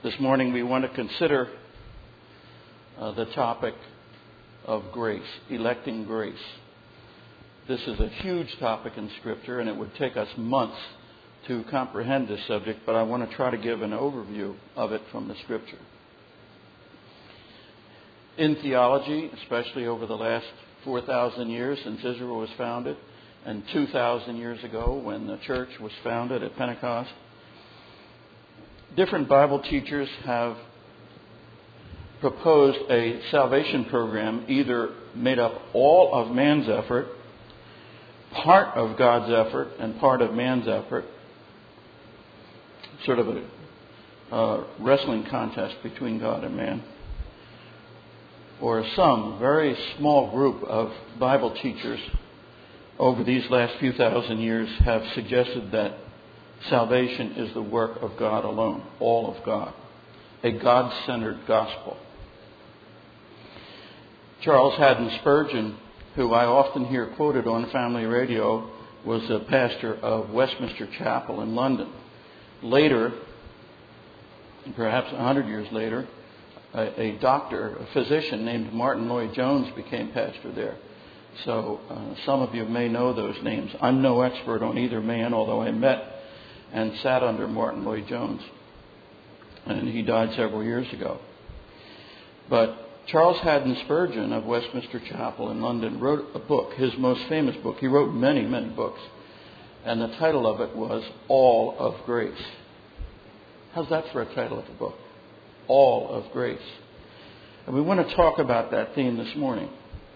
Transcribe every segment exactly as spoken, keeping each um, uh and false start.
This morning we want to consider uh, the topic of grace, electing grace. This is a huge topic in Scripture, and it would take us months to comprehend this subject, but I want to try to give an overview of it from the Scripture. In theology, especially over the last four thousand years since Israel was founded, and two thousand years ago when the church was founded at Pentecost, different Bible teachers have proposed a salvation program either made up all of man's effort, part of God's effort, and part of man's effort, sort of a uh, wrestling contest between God and man. Or some very small group of Bible teachers over these last few thousand years have suggested that salvation is the work of God alone, all of God, a God-centered gospel. Charles Haddon Spurgeon, who I often hear quoted on family radio, was a pastor of Westminster Chapel in London. Later, perhaps a hundred years later, a, a doctor, a physician named Martin Lloyd-Jones became pastor there. So uh, some of you may know those names. I'm no expert on either man, although I met and sat under Martin Lloyd-Jones. And he died several years ago. But Charles Haddon Spurgeon of Westminster Chapel in London wrote a book, his most famous book. He wrote many, many books. And the title of it was All of Grace. How's that for a title of a book? All of Grace. And we want to talk about that theme this morning.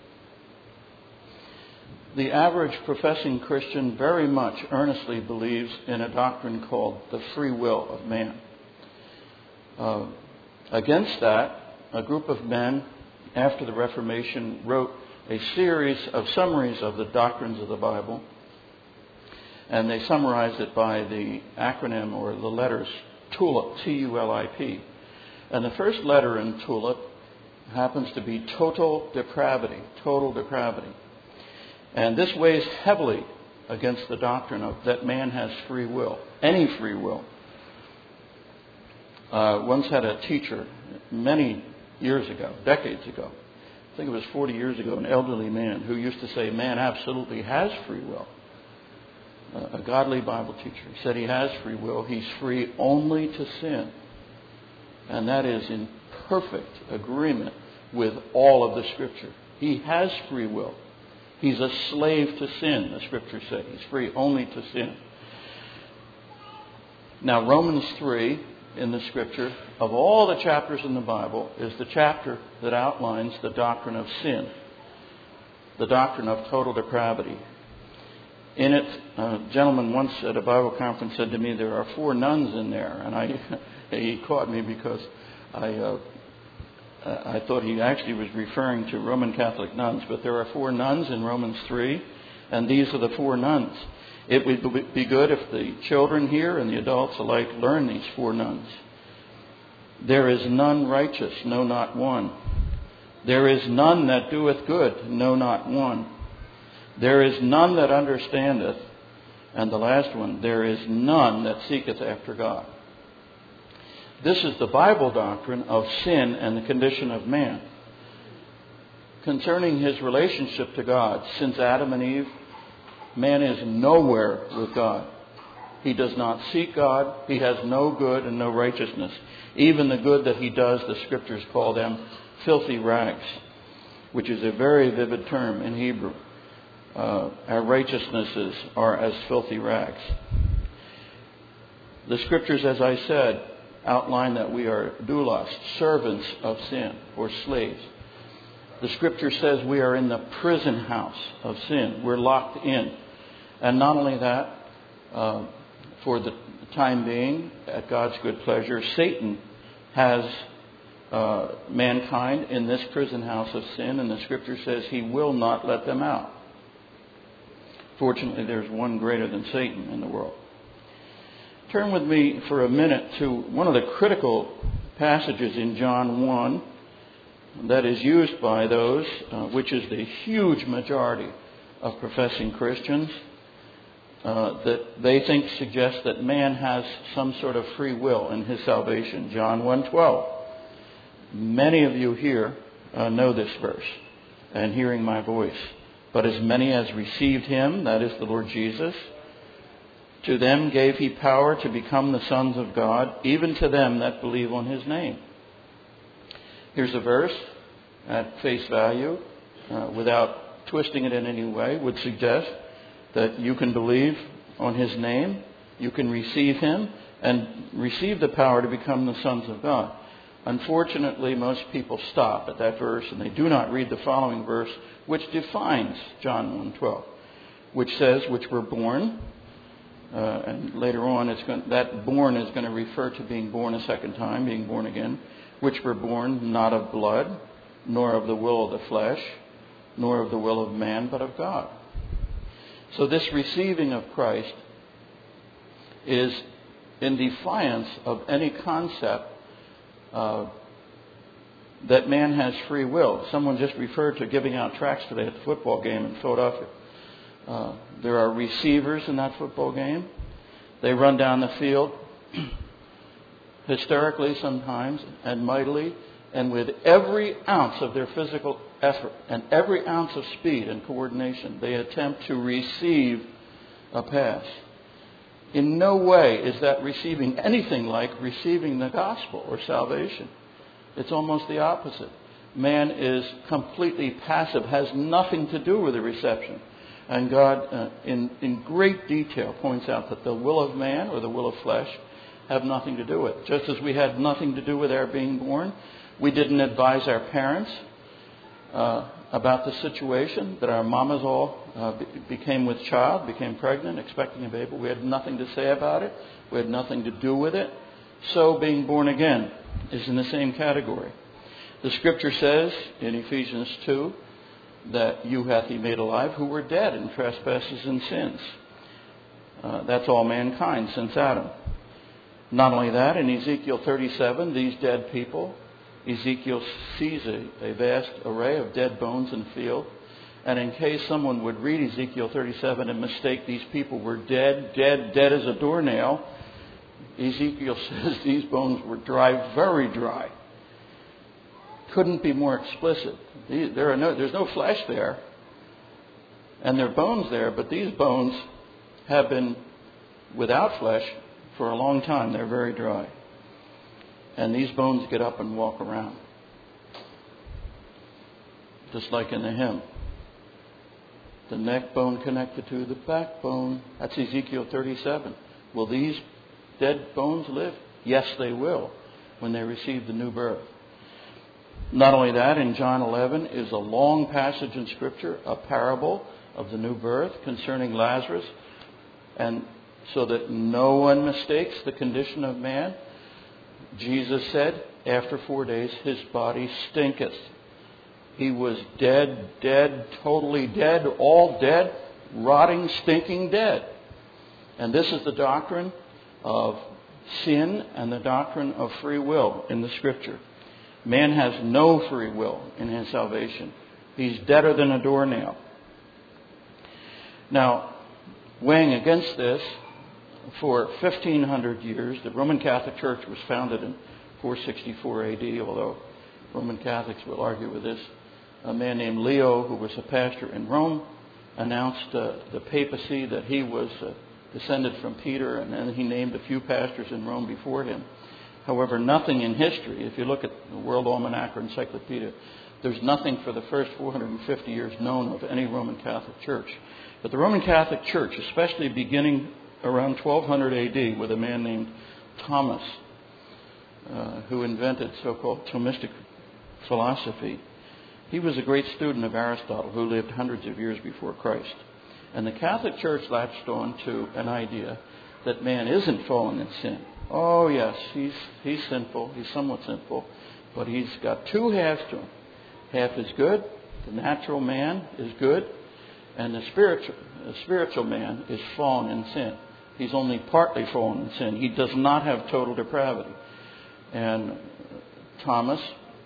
The average professing Christian very much earnestly believes in a doctrine called the free will of man. Uh, against that, a group of men after the Reformation wrote a series of summaries of the doctrines of the Bible, and they summarized it by the acronym or the letters TULIP, T U L I P. And the first letter in TULIP happens to be total depravity, total depravity. And this weighs heavily against the doctrine of that man has free will, any free will. Uh, once had a teacher many years ago, decades ago, I think it was forty years ago, an elderly man who used to say man absolutely has free will. Uh, a godly Bible teacher said he has free will. He's free only to sin. And that is in perfect agreement with all of the Scripture. He has free will. He's a slave to sin, the Scriptures say. He's free only to sin. Now, Romans three in the Scripture, of all the chapters in the Bible, is the chapter that outlines the doctrine of sin, the doctrine of total depravity. In it, a gentleman once at a Bible conference said to me, there are four nuns in there. And I, he caught me because I... Uh, I thought he actually was referring to Roman Catholic nuns, but there are four nuns in Romans three, and these are the four nuns. It would be good if the children here and the adults alike learn these four nuns. There is none righteous, no, not one. There is none that doeth good, no, not one. There is none that understandeth, and the last one, there is none that seeketh after God. This is the Bible doctrine of sin and the condition of man. Concerning his relationship to God, since Adam and Eve, man is nowhere with God. He does not seek God. He has no good and no righteousness. Even the good that he does, the Scriptures call them filthy rags, which is a very vivid term in Hebrew. Uh, our righteousnesses are as filthy rags. The Scriptures, as I said, outline that we are doulos, servants of sin, or slaves. The Scripture says we are in the prison house of sin. We're locked in. And not only that, uh, for the time being, at God's good pleasure, Satan has uh, mankind in this prison house of sin, and the Scripture says he will not let them out. Fortunately, there's one greater than Satan in the world. Turn with me for a minute to one of the critical passages in John one that is used by those, uh, which is the huge majority of professing Christians. uh, that they think suggests that man has some sort of free will in his salvation. John one twelve. Many of you here uh, know this verse and hearing my voice. But as many as received him, that is the Lord Jesus, to them gave he power to become the sons of God, even to them that believe on his name. Here's a verse at face value, uh, without twisting it in any way, would suggest that you can believe on his name, you can receive him, and receive the power to become the sons of God. Unfortunately, most people stop at that verse and they do not read the following verse, which defines John one twelve, which says, which were born, uh, and later on it's going, that born is going to refer to being born a second time, being born again, which were born not of blood, nor of the will of the flesh, nor of the will of man, but of God. So this receiving of Christ is in defiance of any concept Uh, that man has free will. Someone just referred to giving out tracts today at the football game in Philadelphia. Uh, there are receivers in that football game. They run down the field hysterically sometimes and mightily, and with every ounce of their physical effort and every ounce of speed and coordination, they attempt to receive a pass. In no way is that receiving anything like receiving the gospel or salvation. It's almost the opposite. Man is completely passive, has nothing to do with the reception. And God, uh, in, in great detail, points out that the will of man or the will of flesh have nothing to do with it. Just as we had nothing to do with our being born, we didn't advise our parents uh, about the situation, that our mamas all uh, be- became with child, became pregnant, expecting a baby. We had nothing to say about it. We had nothing to do with it. So being born again is in the same category. The Scripture says in Ephesians two that you hath he made alive who were dead in trespasses and sins. Uh, that's all mankind since Adam. Not only that, in Ezekiel thirty-seven, these dead people, Ezekiel sees a, a vast array of dead bones in the field. And in case someone would read Ezekiel thirty-seven and mistake these people were dead, dead, dead as a doornail, Ezekiel says these bones were dry, very dry. Couldn't be more explicit. There are no, there's no flesh there, and there are bones there, but these bones have been without flesh for a long time. They're very dry. And these bones get up and walk around. Just like in the hymn. The neck bone connected to the backbone. That's Ezekiel thirty-seven. Will these dead bones live? Yes, they will when they receive the new birth. Not only that, in John eleven is a long passage in Scripture, a parable of the new birth concerning Lazarus. And so that no one mistakes the condition of man, Jesus said, after four days, his body stinketh. He was dead, dead, totally dead, all dead, rotting, stinking dead. And this is the doctrine of sin and the doctrine of free will in the Scripture. Man has no free will in his salvation. He's deader than a doornail. Now, weighing against this, for fifteen hundred years, the Roman Catholic Church was founded in four sixty-four A D, although Roman Catholics will argue with this. A man named Leo, who was a pastor in Rome, announced uh, the papacy that he was uh, descended from Peter, and then he named a few pastors in Rome before him. However, nothing in history, if you look at the World Almanac or Encyclopedia, there's nothing for the first four hundred fifty years known of any Roman Catholic Church. But the Roman Catholic Church, especially beginning around twelve hundred A D with a man named Thomas, uh, who invented so-called Thomistic philosophy. He was a great student of Aristotle, who lived hundreds of years before Christ. And the Catholic Church latched on to an idea that man isn't fallen in sin. Oh, yes, he's he's sinful. He's somewhat sinful. But he's got two halves to him. Half is good. The natural man is good. And the spiritual, the spiritual man is fallen in sin. He's only partly fallen in sin. He does not have total depravity. And Thomas,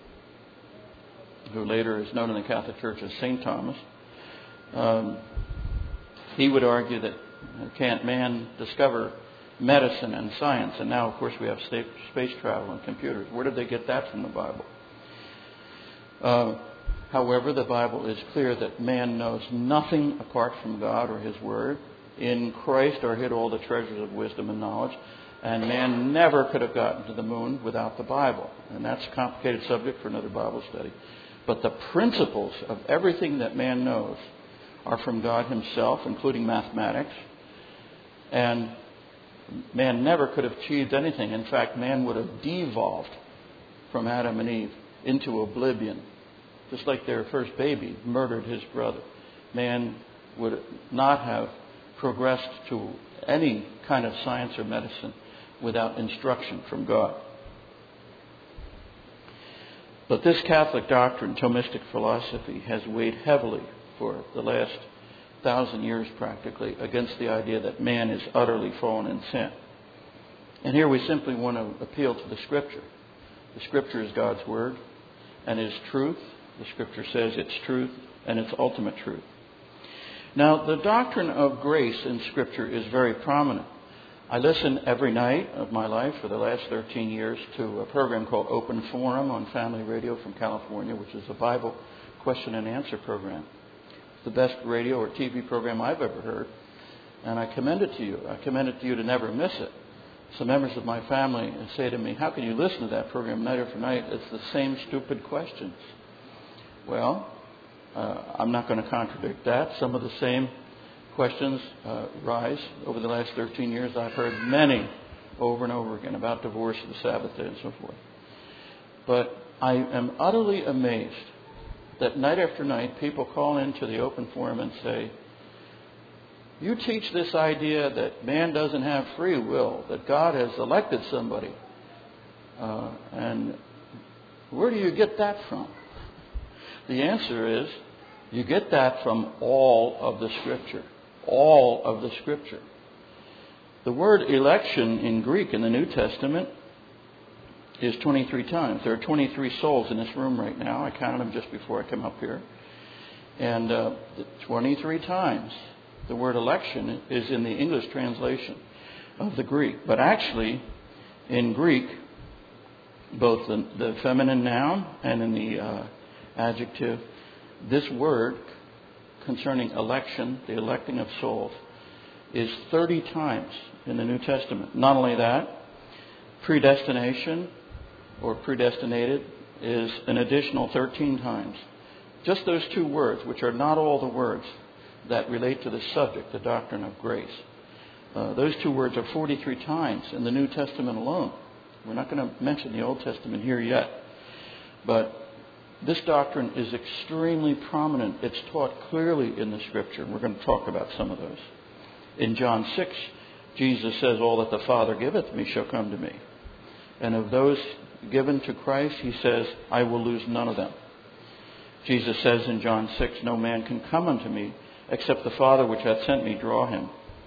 who later is known in the Catholic Church as Saint Thomas, um, he would argue that Can't man discover medicine and science? And now, of course, we have space travel and computers. Where did they get that from the Bible? Uh, however, the Bible is clear that man knows nothing apart from God or His Word. In Christ are hid all the treasures of wisdom and knowledge. And man never could have gotten to the moon without the Bible. And that's a complicated subject for another Bible study. But the principles of everything that man knows are from God Himself, including mathematics. And man never could have achieved anything. In fact, man would have devolved from Adam and Eve into oblivion. Just like their first baby murdered his brother. Man would not have progressed to any kind of science or medicine without instruction from God. But this Catholic doctrine, Thomistic philosophy, has weighed heavily for the last thousand years practically against the idea that man is utterly fallen in sin. And here we simply want to appeal to the Scripture. The Scripture is God's Word and is truth. The Scripture says it's truth and it's ultimate truth. Now, the doctrine of grace in Scripture is very prominent. I listen every night of my life for the last thirteen years to a program called Open Forum on Family Radio from California, which is a Bible question and answer program. It's the best radio or T V program I've ever heard, and I commend it to you. I commend it to you to never miss it. Some members of my family say to me, how can you listen to that program night after night? It's the same stupid questions. Well, uh, I'm not going to contradict that. Some of the same questions uh, rise. Over the last thirteen years, I've heard many over and over again about divorce, the Sabbath day, and so forth. But I am utterly amazed that night after night, people call into the Open Forum and say, you teach this idea that man doesn't have free will, that God has elected somebody. Uh, and where do you get that from? The answer is, you get that from all of the Scripture. All of the Scripture. The word election in Greek in the New Testament is twenty-three times. There are twenty-three souls in this room right now. I counted them just before I came up here. And uh, twenty-three times the word election is in the English translation of the Greek. But actually, in Greek, both the, the feminine noun and in the uh, adjective, this word concerning election, the electing of souls, is thirty times in the New Testament. Not only that, predestination or predestinated is an additional thirteen times. Just those two words, which are not all the words that relate to the subject, the doctrine of grace. Uh, those two words are forty-three times in the New Testament alone. We're not going to mention the Old Testament here yet. But this doctrine is extremely prominent. It's taught clearly in the Scripture. We're going to talk about some of those. In John six, Jesus says, all that the Father giveth me shall come to me. And of those given to Christ, He says, I will lose none of them. Jesus says in John six, no man can come unto me except the Father which hath sent me draw him.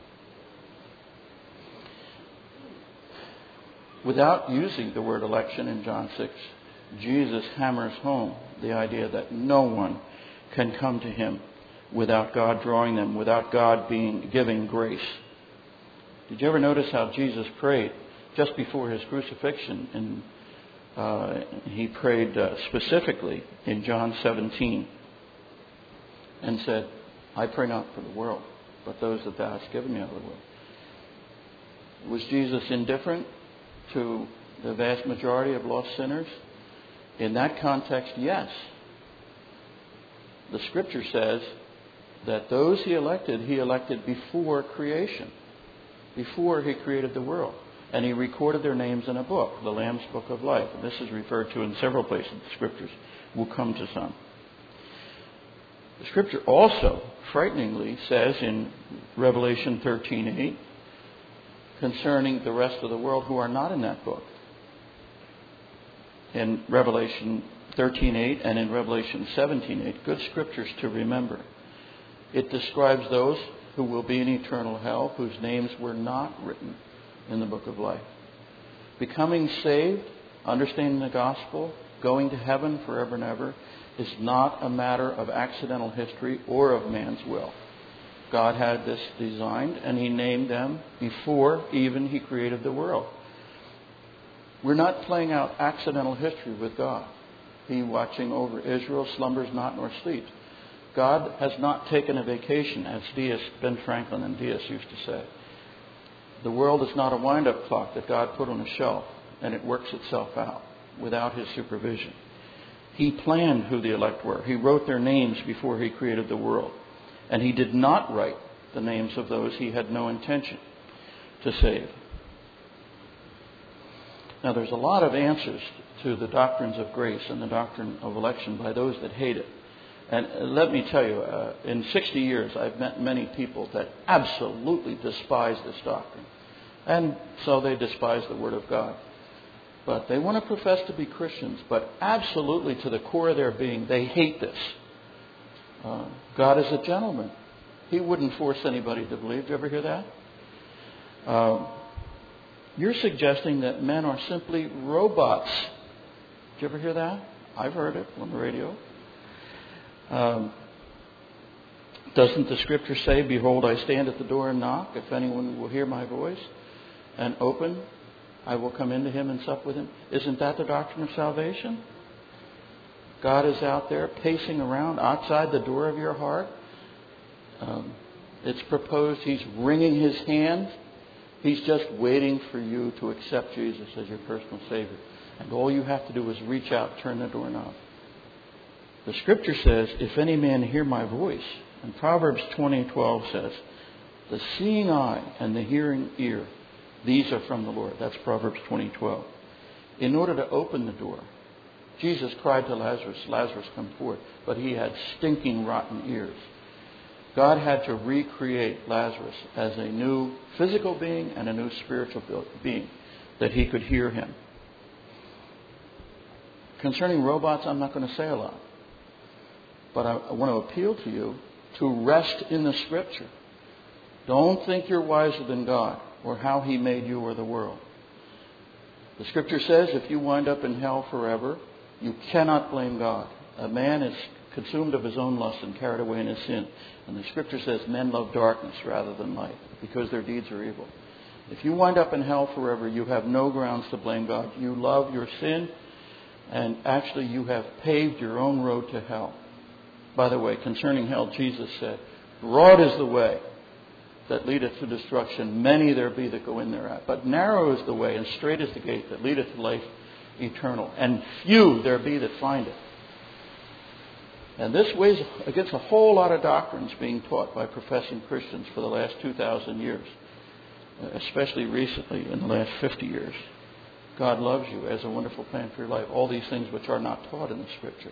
Without using the word election in John six, Jesus hammers home the idea that no one can come to Him without God drawing them, without God being giving grace. Did you ever notice how Jesus prayed just before His crucifixion? And uh, He prayed uh, specifically in John seventeen and said, I pray not for the world, but those that Thou hast given me out of the world. Was Jesus indifferent to the vast majority of lost sinners? In that context, yes. The Scripture says that those He elected, He elected before creation, before He created the world. And He recorded their names in a book, the Lamb's Book of Life. And this is referred to in several places in the Scriptures. We'll come to some. The Scripture also, frighteningly, says in Revelation thirteen eight, concerning the rest of the world who are not in that book. In Revelation thirteen eight and in Revelation seventeen eight, good scriptures to remember. It describes those who will be in eternal hell, whose names were not written in the book of life. Becoming saved, understanding the gospel, going to heaven forever and ever, is not a matter of accidental history or of man's will. God had this designed, and He named them before even He created the world. We're not playing out accidental history with God. He watching over Israel slumbers not nor sleeps. God has not taken a vacation, as Dias, Ben Franklin and Dias used to say. The world is not a wind-up clock that God put on a shelf and it works itself out without His supervision. He planned who the elect were. He wrote their names before He created the world. And He did not write the names of those He had no intention to save. Now, there's a lot of answers to the doctrines of grace and the doctrine of election by those that hate it. And let me tell you, uh, in sixty years, I've met many people that absolutely despise this doctrine. And so they despise the Word of God. But they want to profess to be Christians, but absolutely to the core of their being, they hate this. Uh, God is a gentleman. He wouldn't force anybody to believe. Did you ever hear that? Uh, you're suggesting that men are simply robots. Did you ever hear that? I've heard it on the radio. Um, doesn't the Scripture say, "Behold, I stand at the door and knock. If anyone will hear my voice and open, I will come into him and sup with him"? Isn't that the doctrine of salvation? God is out there pacing around outside the door of your heart. Um, it's proposed He's wringing His hand. He's just waiting for you to accept Jesus as your personal Savior. And all you have to do is reach out, turn the doorknob. The Scripture says, "If any man hear my voice," and Proverbs twenty twelve says, "The seeing eye and the hearing ear, these are from the Lord." That's Proverbs twenty twelve. In order to open the door, Jesus cried to Lazarus, "Lazarus, come forth." But he had stinking, rotten ears. God had to recreate Lazarus as a new physical being and a new spiritual being, that he could hear Him. Concerning robots, I'm not going to say a lot. But I want to appeal to you to rest in the Scripture. Don't think you're wiser than God or how He made you or the world. The Scripture says if you wind up in hell forever, you cannot blame God. A man is consumed of his own lust and carried away in his sin. And the Scripture says men love darkness rather than light because their deeds are evil. If you wind up in hell forever, you have no grounds to blame God. You love your sin, and actually you have paved your own road to hell. By the way, concerning hell, Jesus said, "Broad is the way that leadeth to destruction. Many there be that go in thereat. But narrow is the way and strait is the gate that leadeth to life eternal. And few there be that find it." And this weighs against a whole lot of doctrines being taught by professing Christians for the last two thousand years, especially recently in the last fifty years. God loves you, has a wonderful plan for your life. All these things which are not taught in the Scripture.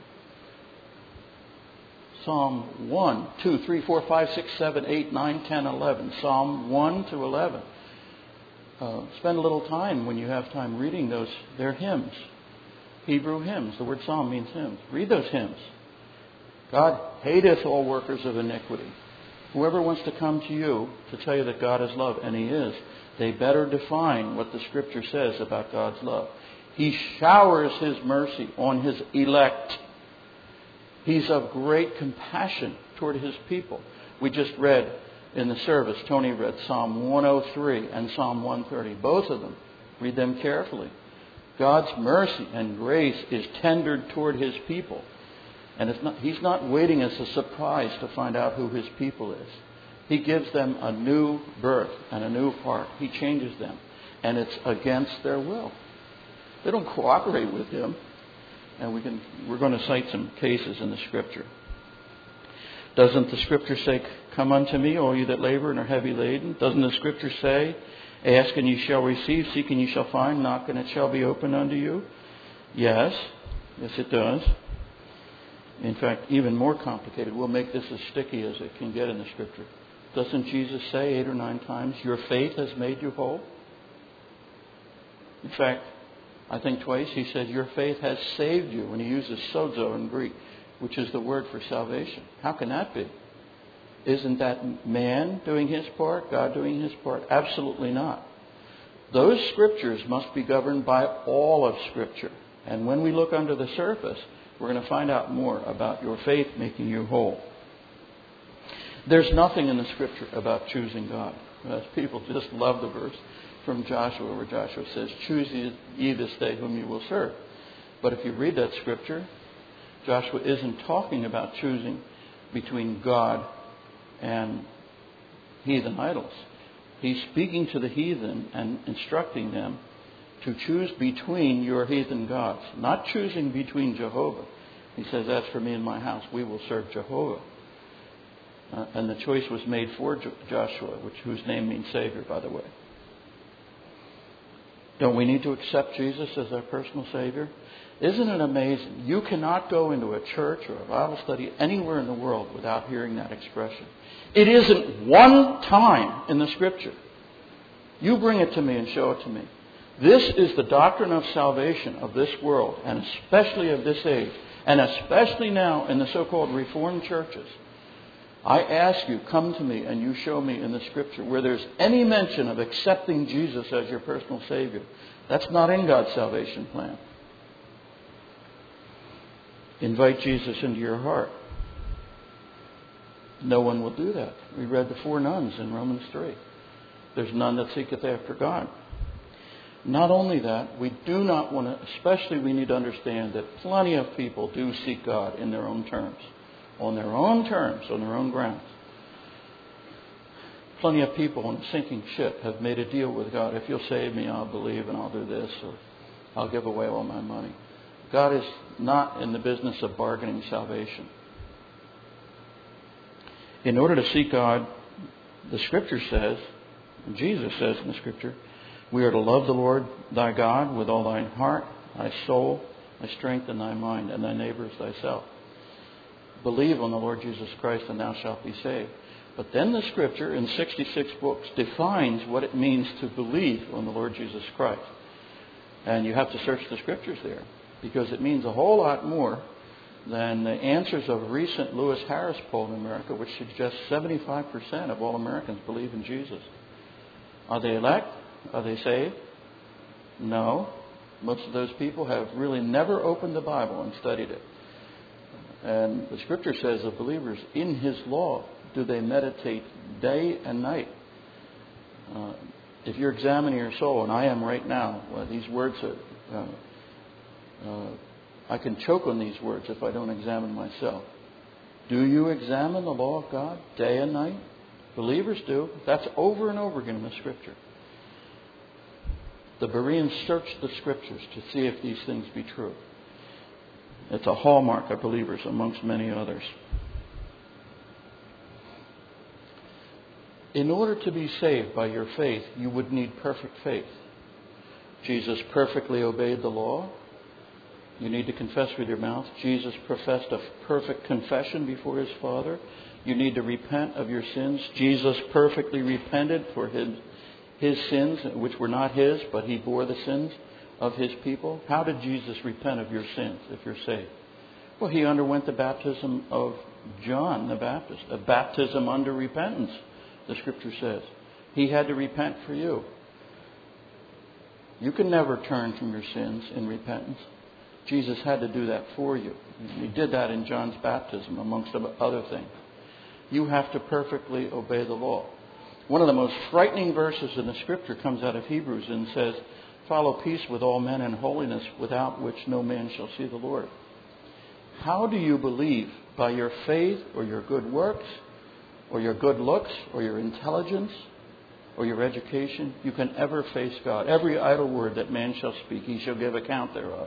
Psalm one, two, three, four, five, six, seven, eight, nine, ten, eleven. Psalm one to eleven. Uh, spend a little time when you have time reading those. They're hymns. Hebrew hymns. The word psalm means hymns. Read those hymns. God hateth all workers of iniquity. Whoever wants to come to you to tell you that God is love, and He is, they better define what the Scripture says about God's love. He showers His mercy on His elect. He's of great compassion toward His people. We just read in the service, Tony read Psalm one oh three and Psalm one thirty. Both of them. Read them carefully. God's mercy and grace is tendered toward His people. And it's not, He's not waiting as a surprise to find out who His people is. He gives them a new birth and a new heart. He changes them. And it's against their will. They don't cooperate with Him. And we can, we're going to cite some cases in the Scripture. Doesn't the Scripture say, "Come unto me, all you that labor and are heavy laden"? Doesn't the Scripture say, "Ask and ye shall receive, seek and ye shall find, knock and it shall be opened unto you"? Yes. Yes, it does. In fact, even more complicated. We'll make this as sticky as it can get in the Scripture. Doesn't Jesus say eight or nine times, "Your faith has made you whole"? In fact, I think twice He said, "Your faith has saved you," when He uses sozo in Greek, which is the word for salvation. How can that be? Isn't that man doing his part, God doing His part? Absolutely not. Those Scriptures must be governed by all of Scripture. And when we look under the surface, we're going to find out more about your faith making you whole. There's nothing in the Scripture about choosing God. Uh, people just love the verse from Joshua where Joshua says, choose ye this day whom you will serve. But if you read that Scripture, Joshua isn't talking about choosing between God and heathen idols. He's speaking to the heathen and instructing them to choose between your heathen gods, not choosing between Jehovah. He says, as for me and my house, we will serve Jehovah. Uh, and the choice was made for Jo- Joshua, which whose name means Savior, by the way. Don't we need to accept Jesus as our personal Savior? Isn't it amazing? You cannot go into a church or a Bible study anywhere in the world without hearing that expression. It isn't one time in the Scripture. You bring it to me and show it to me. This is the doctrine of salvation of this world, and especially of this age, and especially now in the so-called Reformed churches. I ask you, come to me and you show me in the Scripture where there's any mention of accepting Jesus as your personal Savior. That's not in God's salvation plan. Invite Jesus into your heart. No one will do that. We read the four nuns in Romans three. There's none that seeketh after God. Not only that, we do not want to, especially we need to understand that plenty of people do seek God in their own terms. On their own terms, on their own grounds. Plenty of people on a sinking ship have made a deal with God. If you'll save me, I'll believe and I'll do this, or I'll give away all my money. God is not in the business of bargaining salvation. In order to seek God, the Scripture says, and Jesus says in the Scripture, we are to love the Lord thy God with all thine heart, thy soul, thy strength, and thy mind, and thy neighbor as thyself. Believe on the Lord Jesus Christ and thou shalt be saved. But then the Scripture in sixty-six books defines what it means to believe on the Lord Jesus Christ. And you have to search the Scriptures there, because it means a whole lot more than the answers of a recent Lewis Harris poll in America, which suggests seventy-five percent of all Americans believe in Jesus. Are they elect? Are they saved? No. Most of those people have really never opened the Bible and studied it. And the Scripture says of believers, in His law do they meditate day and night. Uh, if you're examining your soul, and I am right now, well, these words are, uh, uh, I can choke on these words if I don't examine myself. Do you examine the law of God day and night? Believers do. That's over and over again in the Scripture. The Bereans searched the Scriptures to see if these things be true. It's a hallmark of believers amongst many others. In order to be saved by your faith, you would need perfect faith. Jesus perfectly obeyed the law. You need to confess with your mouth. Jesus professed a perfect confession before His Father. You need to repent of your sins. Jesus perfectly repented for His, his sins, which were not His, but He bore the sins of His people. How did Jesus repent of your sins if you're saved? Well, He underwent the baptism of John the Baptist, a baptism under repentance, the Scripture says. He had to repent for you. You can never turn from your sins in repentance. Jesus had to do that for you. He did that in John's baptism, amongst other things. You have to perfectly obey the law. One of the most frightening verses in the Scripture comes out of Hebrews and says, follow peace with all men and holiness, without which no man shall see the Lord. How do you believe? By your faith or your good works or your good looks or your intelligence or your education, you can ever face God? Every idle word that man shall speak, he shall give account thereof.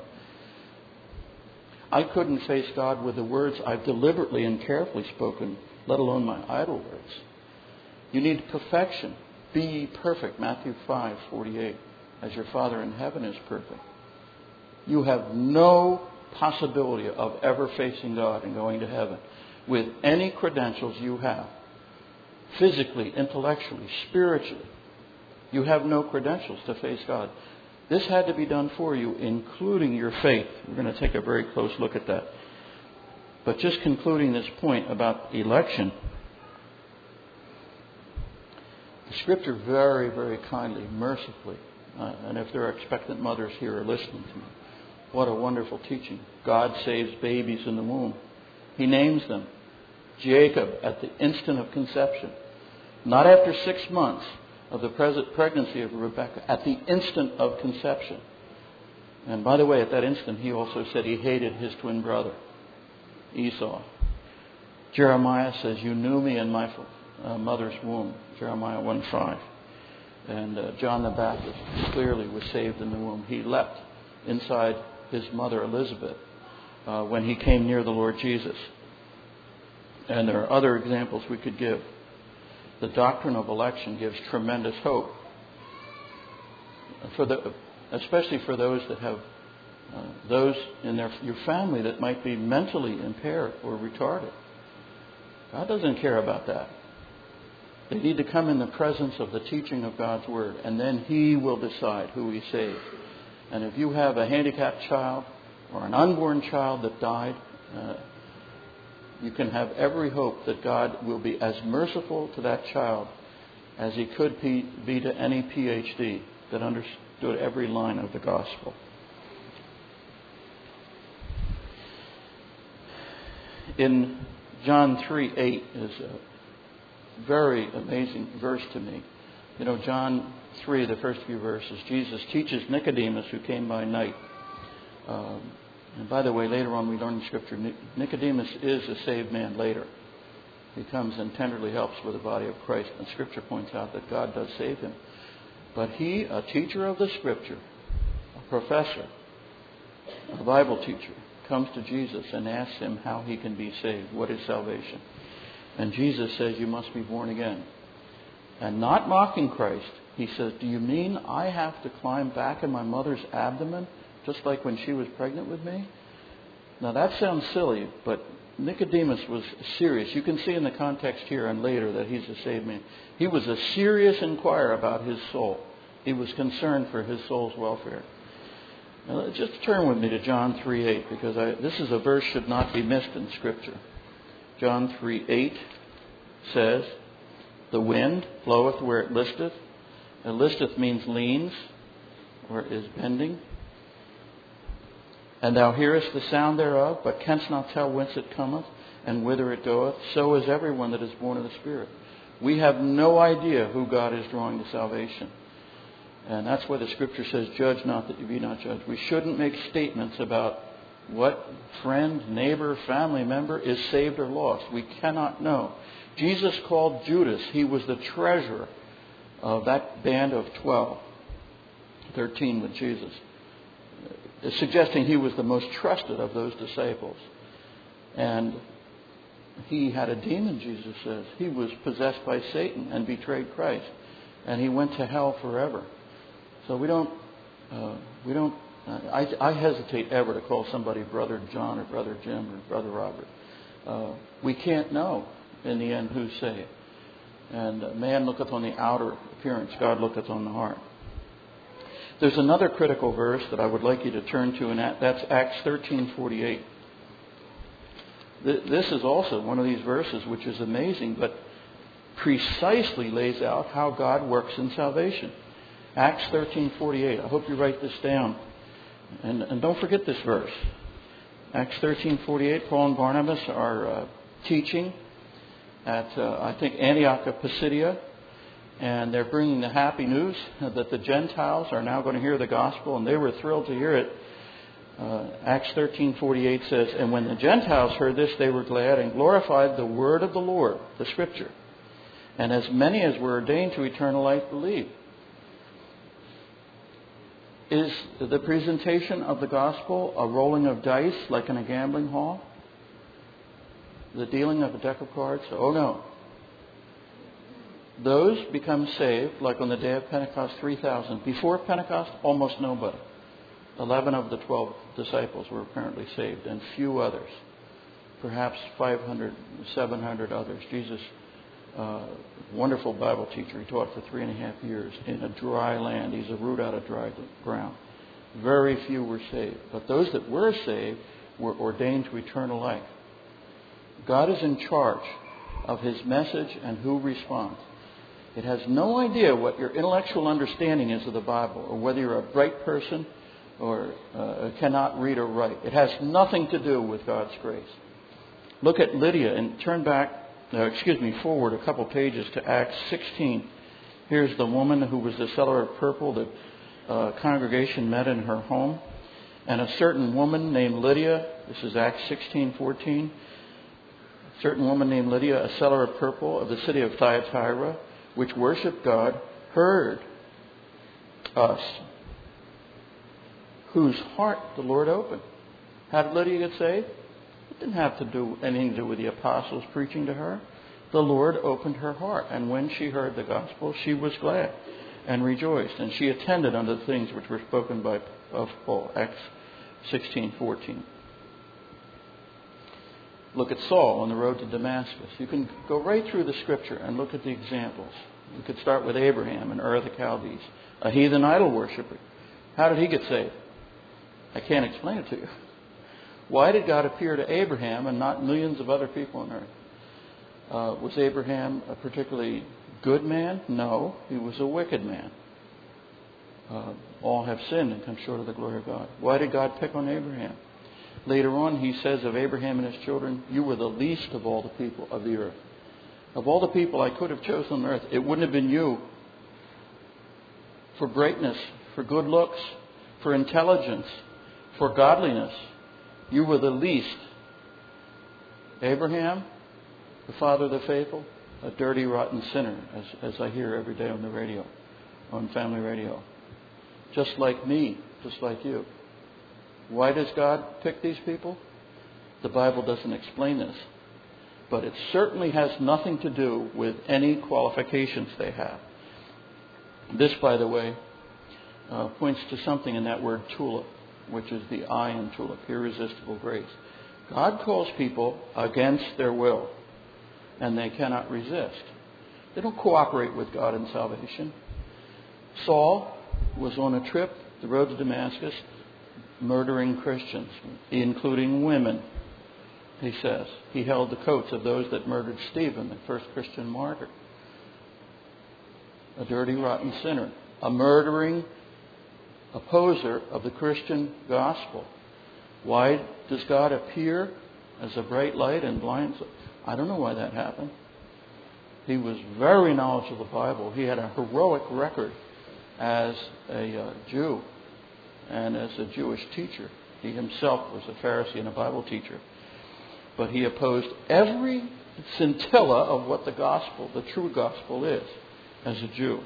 I couldn't face God with the words I've deliberately and carefully spoken, let alone my idle words. You need perfection. Be ye perfect, Matthew five forty-eight, as your Father in heaven is perfect. You have no possibility of ever facing God and going to heaven with any credentials you have. Physically, intellectually, spiritually. You have no credentials to face God. This had to be done for you, including your faith. We're going to take a very close look at that. But just concluding this point about election, the Scripture very, very kindly, mercifully, uh, and if there are expectant mothers here are listening to me, what a wonderful teaching. God saves babies in the womb. He names them. Jacob at the instant of conception. Not after six months of the present pregnancy of Rebekah, at the instant of conception. And by the way, at that instant, he also said he hated his twin brother, Esau. Jeremiah says, you knew me in my uh, mother's womb, Jeremiah one five. And uh, John the Baptist clearly was saved in the womb. He leapt inside his mother Elizabeth uh, when he came near the Lord Jesus. And there are other examples we could give. The doctrine of election gives tremendous hope, for the, especially for those that have uh, those in their your family that might be mentally impaired or retarded. God doesn't care about that. They need to come in the presence of the teaching of God's Word, and then He will decide who He saves. And if you have a handicapped child or an unborn child that died, uh, you can have every hope that God will be as merciful to that child as He could be to any P H D that understood every line of the gospel. In John three eight is a very amazing verse to me. You know, John three, the first few verses, Jesus teaches Nicodemus, who came by night. Um, and by the way, later on we learn in Scripture, Nicodemus is a saved man later. He comes and tenderly helps with the body of Christ. And Scripture points out that God does save him. But he, a teacher of the Scripture, a professor, a Bible teacher, comes to Jesus and asks him how he can be saved. What is salvation? And Jesus says, you must be born again. And not mocking Christ, he says, do you mean I have to climb back in my mother's abdomen just like when she was pregnant with me? Now that sounds silly, but Nicodemus was serious. You can see in the context here and later that he's a saved man. He was a serious inquirer about his soul. He was concerned for his soul's welfare. Now, just turn with me to John three eight, because I, this is a verse should not be missed in Scripture. John three eight says, the wind bloweth where it listeth. And listeth means leans or is bending. And thou hearest the sound thereof, but canst not tell whence it cometh and whither it goeth. So is everyone that is born of the Spirit. We have no idea who God is drawing to salvation. And that's why the Scripture says, judge not that you be not judged. We shouldn't make statements about what friend, neighbor, family member is saved or lost. We cannot know. Jesus called Judas. He was the treasurer of that band of twelve, thirteen with Jesus, suggesting he was the most trusted of those disciples. And he had a demon, Jesus says. He was possessed by Satan and betrayed Christ. And he went to hell forever. So we don't, uh, we don't, uh, I, I hesitate ever to call somebody Brother John or Brother Jim or Brother Robert. Uh, we can't know in the end who's saved. And uh, man looketh on the outer appearance, God looketh on the heart. There's another critical verse that I would like you to turn to, and that's Acts thirteen forty-eight. This is also one of these verses which is amazing, but precisely lays out how God works in salvation. Acts thirteen forty-eight. I hope you write this down. And, and don't forget this verse. Acts thirteen forty-eight, Paul and Barnabas are uh, teaching at, uh, I think, Antioch of Pisidia. And they're bringing the happy news that the Gentiles are now going to hear the gospel. And they were thrilled to hear it. Uh, Acts thirteen forty-eight says, and when the Gentiles heard this, they were glad and glorified the word of the Lord, the Scripture. And as many as were ordained to eternal life believed. Is the presentation of the gospel a rolling of dice like in a gambling hall? The dealing of a deck of cards? Oh no. Those become saved, like on the day of Pentecost, three thousand. Before Pentecost, almost nobody. Eleven of the twelve disciples were apparently saved, and few others. Perhaps five hundred, seven hundred others. Jesus, uh, wonderful Bible teacher. He taught for three and a half years in a dry land. He's a root out of dry ground. Very few were saved. But those that were saved were ordained to eternal life. God is in charge of His message and who responds. It has no idea what your intellectual understanding is of the Bible, or whether you're a bright person or uh, cannot read or write. It has nothing to do with God's grace. Look at Lydia and turn back, uh, excuse me, forward a couple pages to Acts sixteen. Here's the woman who was the seller of purple. The uh, congregation met in her home. And a certain woman named Lydia, this is Acts sixteen fourteen. A certain woman named Lydia, a seller of purple of the city of Thyatira, which worshipped God, heard us, whose heart the Lord opened. How did Lydia get saved? It didn't have to do anything to do with the apostles preaching to her. The Lord opened her heart, and when she heard the gospel, she was glad and rejoiced, and she attended unto the things which were spoken by of Paul. Acts sixteen fourteen. Look at Saul on the road to Damascus. You can go right through the Scripture and look at the examples. You could start with Abraham and Ur of the Chaldees, a heathen idol worshiper. How did he get saved? I can't explain it to you. Why did God appear to Abraham and not millions of other people on earth? Uh, was Abraham a particularly good man? No, he was a wicked man. Uh, all have sinned and come short of the glory of God. Why did God pick on Abraham? Later on, he says of Abraham and his children, you were the least of all the people of the earth. Of all the people I could have chosen on earth, it wouldn't have been you. For greatness, for good looks, for intelligence, for godliness, you were the least. Abraham, the father of the faithful, a dirty, rotten sinner, as, as I hear every day on the radio, on family radio. Just like me, just like you. Why does God pick these people? The Bible doesn't explain this. But it certainly has nothing to do with any qualifications they have. This, by the way, uh, points to something in that word tulip, which is the I in tulip, irresistible grace. God calls people against their will, and they cannot resist. They don't cooperate with God in salvation. Saul was on a trip, the road to Damascus, murdering Christians, including women, he says. He held the coats of those that murdered Stephen, the first Christian martyr. A dirty, rotten sinner. A murdering opposer of the Christian gospel. Why does God appear as a bright light and blinds? I don't know why that happened. He was very knowledgeable of the Bible. He had a heroic record as a uh, Jew and as a Jewish teacher. He himself was a Pharisee and a Bible teacher. But he opposed every scintilla of what the gospel, the true gospel is, as a Jew.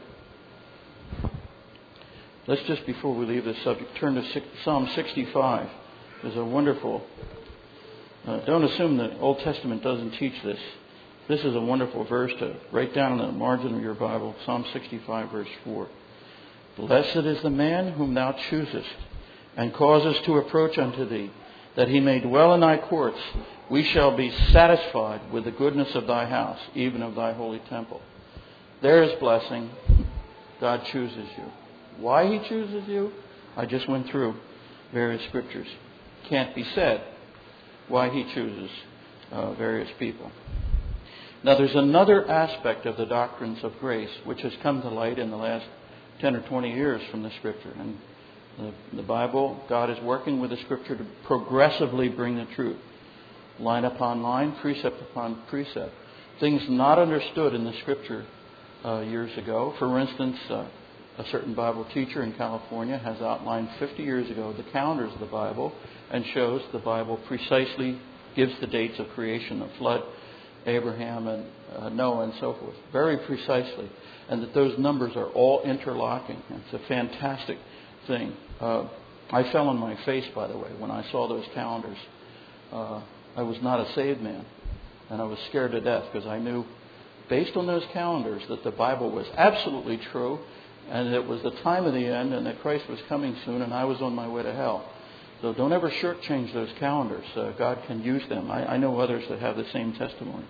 Let's just, before we leave this subject, turn to Psalm sixty-five. There's a wonderful... Uh, don't assume the Old Testament doesn't teach this. This is a wonderful verse to write down in the margin of your Bible. Psalm sixty-five, verse four. Blessed is the man whom thou choosest, and causest to approach unto thee, that he may dwell in thy courts. We shall be satisfied with the goodness of thy house, even of thy holy temple. There is blessing. God chooses you. Why he chooses you? I just went through various scriptures. Can't be said why he chooses uh, various people. Now there's another aspect of the doctrines of grace which has come to light in the last ten or twenty years from the Scripture. And the, the Bible, God is working with the Scripture to progressively bring the truth. Line upon line, precept upon precept. Things not understood in the Scripture uh, years ago. For instance, uh, a certain Bible teacher in California has outlined fifty years ago the calendars of the Bible and shows the Bible precisely gives the dates of creation, the flood, Abraham and uh, Noah and so forth, very precisely. And that those numbers are all interlocking. It's a fantastic thing. Uh, I fell on my face, by the way, when I saw those calendars. Uh, I was not a saved man. And I was scared to death because I knew, based on those calendars, that the Bible was absolutely true and it was the time of the end and that Christ was coming soon and I was on my way to hell. So don't ever shortchange those calendars. Uh, God can use them. I, I know others that have the same testimony.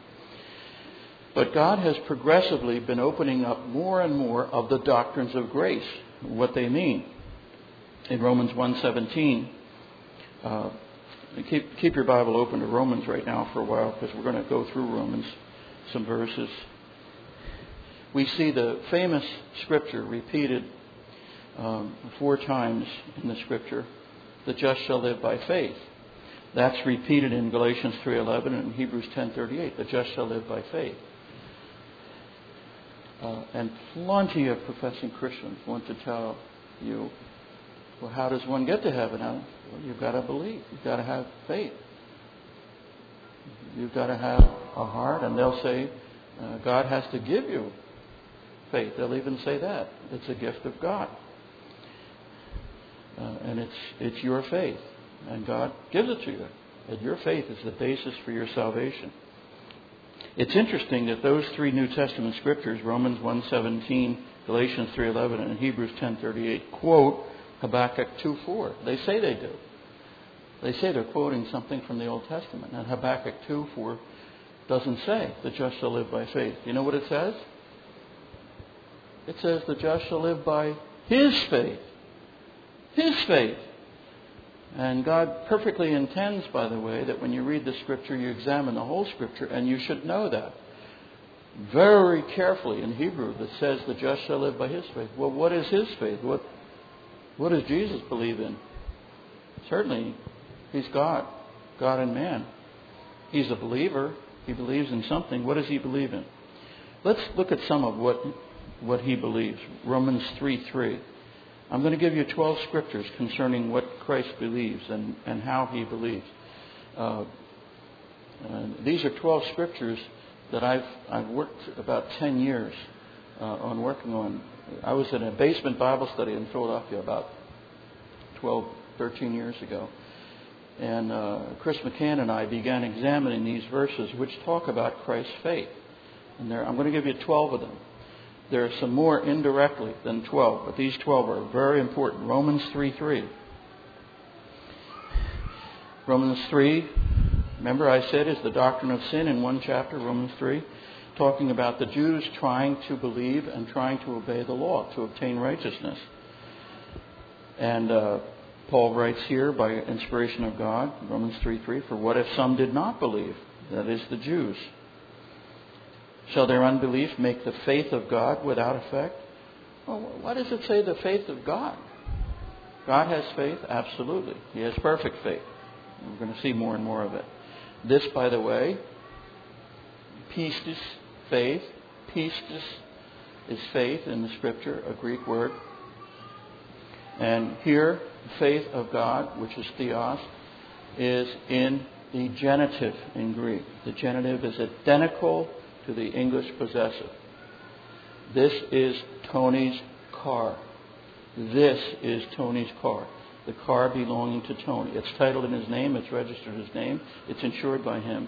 But God has progressively been opening up more and more of the doctrines of grace, what they mean. In Romans one seventeen, uh, keep, keep your Bible open to Romans right now for a while because we're going to go through Romans, some verses. We see the famous scripture repeated um, four times in the scripture, the just shall live by faith. That's repeated in Galatians three eleven and Hebrews ten thirty-eight. The just shall live by faith. Uh, and plenty of professing Christians want to tell you, well, how does one get to heaven? Well, you've got to believe. You've got to have faith. You've got to have a heart, and they'll say, uh, God has to give you faith. They'll even say that. It's a gift of God. Uh, and it's it's your faith. And God gives it to you. And your faith is the basis for your salvation. It's interesting that those three New Testament scriptures, Romans one seventeen, Galatians three eleven, and Hebrews ten thirty-eight, quote Habakkuk two four. They say they do. They say they're quoting something from the Old Testament. And Habakkuk two four doesn't say the just shall live by faith. You know what it says? It says the just shall live by his faith. His faith. And God perfectly intends, by the way, that when you read the Scripture, you examine the whole Scripture, and you should know that. Very carefully in Hebrew, that says the just shall live by his faith. Well, what is his faith? What, what does Jesus believe in? Certainly, he's God, God and man. He's a believer. He believes in something. What does he believe in? Let's look at some of what, what he believes. Romans three three. I'm going to give you twelve scriptures concerning what Christ believes and, and how he believes. Uh, uh, these are twelve scriptures that I've I've worked about ten years uh, on working on. I was in a basement Bible study in Philadelphia about twelve, thirteen years ago. And uh, Chris McCann and I began examining these verses which talk about Christ's faith. And there, I'm going to give you twelve of them. There are some more indirectly than twelve, but these twelve are very important. Romans three three. Romans three, remember I said, is the doctrine of sin in one chapter, Romans three, talking about the Jews trying to believe and trying to obey the law to obtain righteousness. And uh, Paul writes here by inspiration of God, Romans three three, for what if some did not believe? That is the Jews. Shall their unbelief make the faith of God without effect? Well, why does it say the faith of God? God has faith? Absolutely. He has perfect faith. We're going to see more and more of it. This, by the way, pistis, faith. Pistis is faith in the Scripture, a Greek word. And here, the faith of God, which is theos, is in the genitive in Greek. The genitive is identical to the English possessive. This is Tony's car. This is Tony's car. The car belonging to Tony. It's titled in his name. It's registered his name. It's insured by him.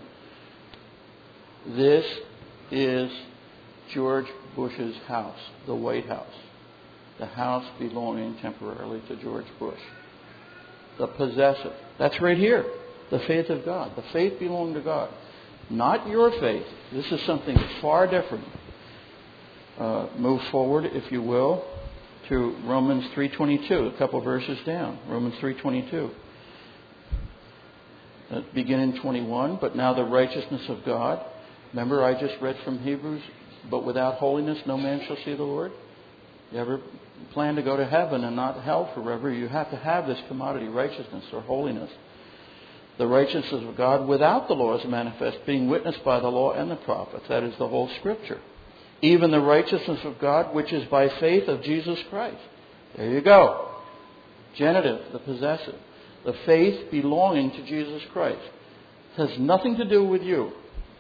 This is George Bush's house, the White House. The house belonging temporarily to George Bush. The possessive. That's right here. The faith of God. The faith belonging to God. Not your faith. This is something far different. Uh, move forward, if you will, to Romans three twenty-two, a couple verses down. Romans three twenty-two. Uh, begin in twenty-one. But now the righteousness of God. Remember, I just read from Hebrews. But without holiness, no man shall see the Lord. You ever plan to go to heaven and not hell forever? You have to have this commodity, righteousness or holiness. The righteousness of God without the law is manifest, being witnessed by the law and the prophets. That is the whole Scripture. Even the righteousness of God, which is by faith of Jesus Christ. There you go. Genitive, the possessive. The faith belonging to Jesus Christ. It has nothing to do with you.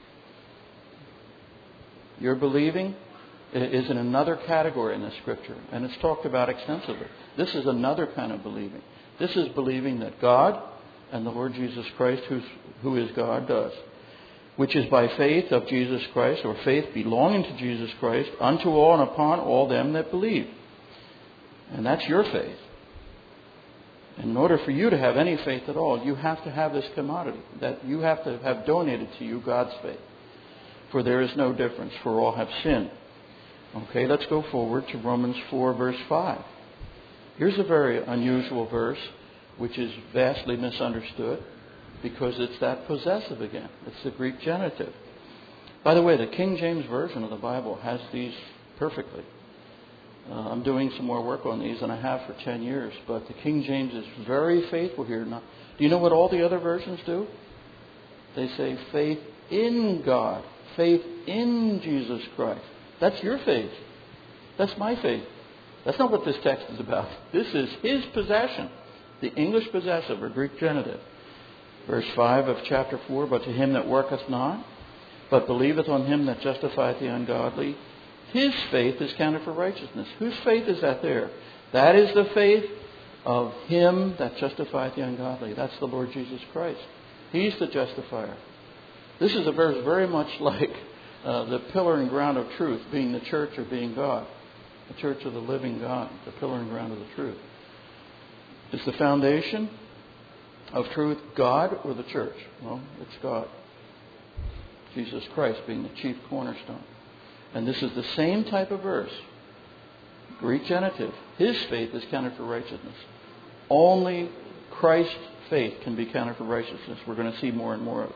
Your believing is in another category in the Scripture, and it's talked about extensively. This is another kind of believing. This is believing that God and the Lord Jesus Christ, who's, who is God, does. Which is by faith of Jesus Christ, or faith belonging to Jesus Christ, unto all and upon all them that believe. And that's your faith. And in order for you to have any faith at all, you have to have this commodity. That you have to have donated to you God's faith. For there is no difference, for all have sinned. Okay, let's go forward to Romans four, verse five. Here's a very unusual verse, which is vastly misunderstood because it's that possessive again. It's the Greek genitive. By the way, the King James Version of the Bible has these perfectly. Uh, I'm doing some more work on these, and I have for ten years. But the King James is very faithful here. Now, do you know what all the other versions do? They say faith in God, faith in Jesus Christ. That's your faith. That's my faith. That's not what this text is about. This is His possession, the English possessive or Greek genitive. Verse five of chapter four, but to him that worketh not, but believeth on him that justifieth the ungodly, his faith is counted for righteousness. Whose faith is that there? That is the faith of him that justifieth the ungodly. That's the Lord Jesus Christ. He's the justifier. This is a verse very much like uh, the pillar and ground of truth, being the church or being God. The church of the living God, the pillar and ground of the truth. Is the foundation of truth God or the church? Well, it's God. Jesus Christ being the chief cornerstone. And this is the same type of verse. Greek genitive. His faith is counted for righteousness. Only Christ's faith can be counted for righteousness. We're going to see more and more of it.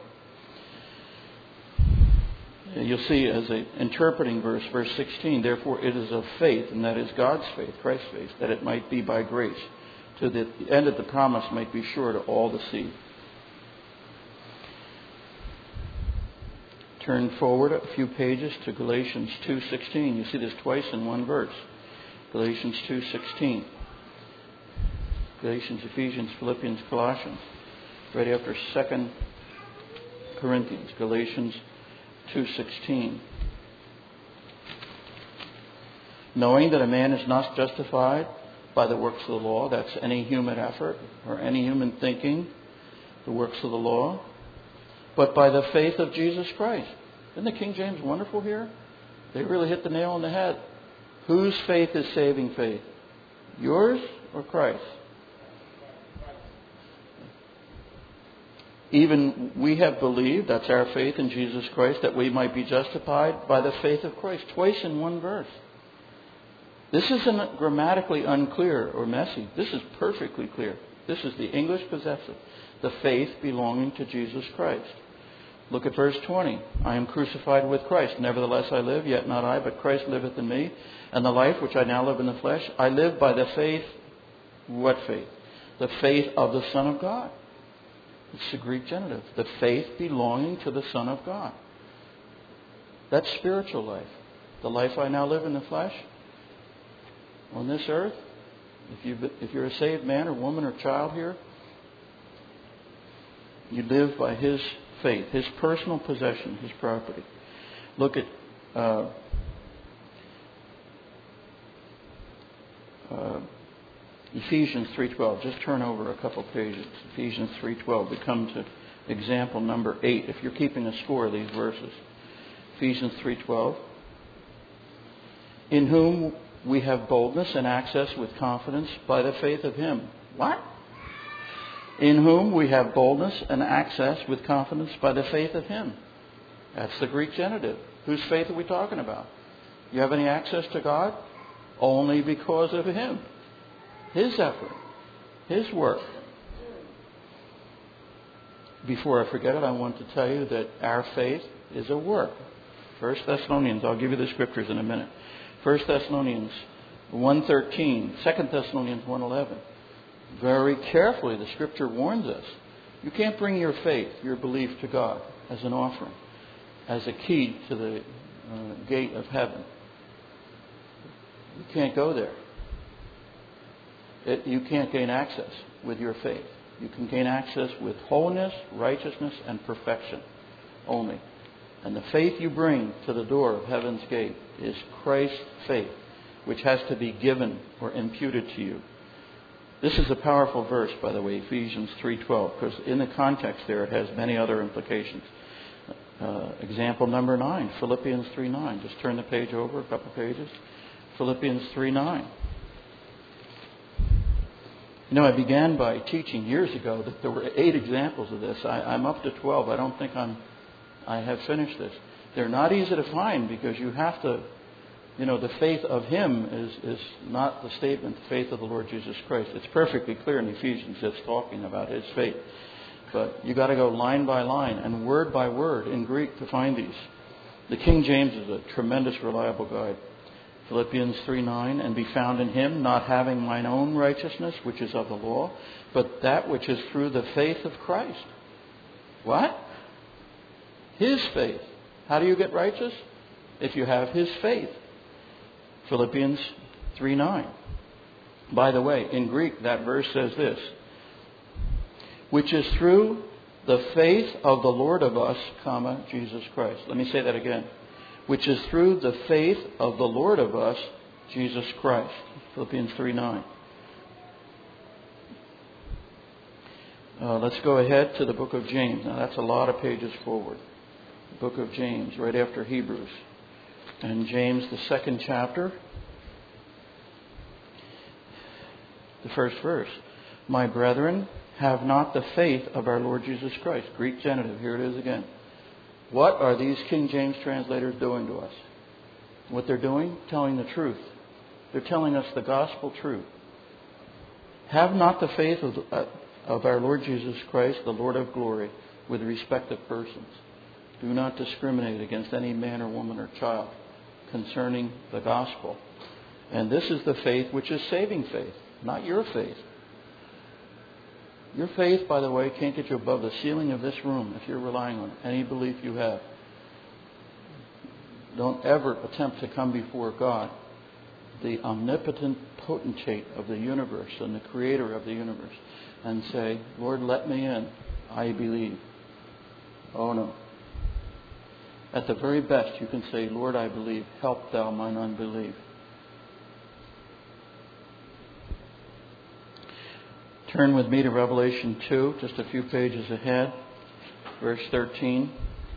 You'll see as an interpreting verse, verse sixteen, therefore it is of faith, and that is God's faith, Christ's faith, that it might be by grace, to the end of the promise might be sure to all the seed. Turn forward a few pages to Galatians two sixteen. You see this twice in one verse. Galatians two sixteen. Galatians, Ephesians, Philippians, Colossians. Right after Second Corinthians. Galatians two sixteen. Knowing that a man is not justified by the works of the law, that's any human effort or any human thinking, the works of the law, but by the faith of Jesus Christ. Isn't the King James wonderful here? They really hit the nail on the head. Whose faith is saving faith? Yours or Christ? Even we have believed, that's our faith in Jesus Christ, that we might be justified by the faith of Christ. Twice in one verse. This isn't grammatically unclear or messy. This is perfectly clear. This is the English possessive. The faith belonging to Jesus Christ. Look at verse twenty. I am crucified with Christ. Nevertheless I live, yet not I, but Christ liveth in me. And the life which I now live in the flesh, I live by the faith. What faith? The faith of the Son of God. It's the Greek genitive. The faith belonging to the Son of God. That's spiritual life. The life I now live in the flesh, on this earth, if, you, if you're a saved man or woman or child here, you live by His faith, His personal possession, His property. Look at uh, uh, Ephesians three twelve. Just turn over a couple pages. Ephesians three twelve. We come to example number eight, if you're keeping a score of these verses. Ephesians three twelve. In whom we have boldness and access with confidence by the faith of Him. What? In whom we have boldness and access with confidence by the faith of Him. That's the Greek genitive. Whose faith are we talking about? You have any access to God? Only because of Him. His effort. His work. Before I forget it, I want to tell you that our faith is a work. First Thessalonians, I'll give you the scriptures in a minute. First Thessalonians one thirteen, Second Thessalonians one eleven. Very carefully, the Scripture warns us. You can't bring your faith, your belief to God as an offering, as a key to the uh, gate of heaven. You can't go there. It, you can't gain access with your faith. You can gain access with holiness, righteousness, and perfection only. And the faith you bring to the door of heaven's gate is Christ's faith, which has to be given or imputed to you. This is a powerful verse, by the way, Ephesians three twelve, because in the context there it has many other implications. Uh, example number nine, Philippians three nine. Just turn the page over a couple pages. Philippians three nine. You know, I began by teaching years ago that there were eight examples of this. I, I'm up to twelve. I don't think I'm, I have finished this. They're not easy to find because you have to, you know, the faith of Him is, is not the statement, the faith of the Lord Jesus Christ. It's perfectly clear in Ephesians it's talking about His faith. But you got to go line by line and word by word in Greek to find these. The King James is a tremendous, reliable guide. Philippians three nine, and be found in him, not having mine own righteousness, which is of the law, but that which is through the faith of Christ. What? His faith. How do you get righteous? If you have his faith. Philippians three nine. By the way, in Greek, that verse says this, which is through the faith of the Lord of us, comma, Jesus Christ. Let me say that again. Which is through the faith of the Lord of us, Jesus Christ. Philippians three nine. Uh, let's go ahead to the book of James. Now that's a lot of pages forward. The book of James, right after Hebrews. And James, the second chapter, the first verse. My brethren, have not the faith of our Lord Jesus Christ. Greek genitive, here it is again. What are these King James translators doing to us? What they're doing? Telling the truth. They're telling us the gospel truth. Have not the faith of, uh, of our Lord Jesus Christ, the Lord of glory, with respect of persons. Do not discriminate against any man or woman or child concerning the gospel. And this is the faith which is saving faith, not your faith. Your faith, by the way, can't get you above the ceiling of this room if you're relying on any belief you have. Don't ever attempt to come before God, the omnipotent potentate of the universe and the creator of the universe, and say, Lord, let me in. I believe. Oh, no. At the very best, you can say, Lord, I believe. Help thou mine unbelief. Turn with me to Revelation two, just a few pages ahead, verse thirteen.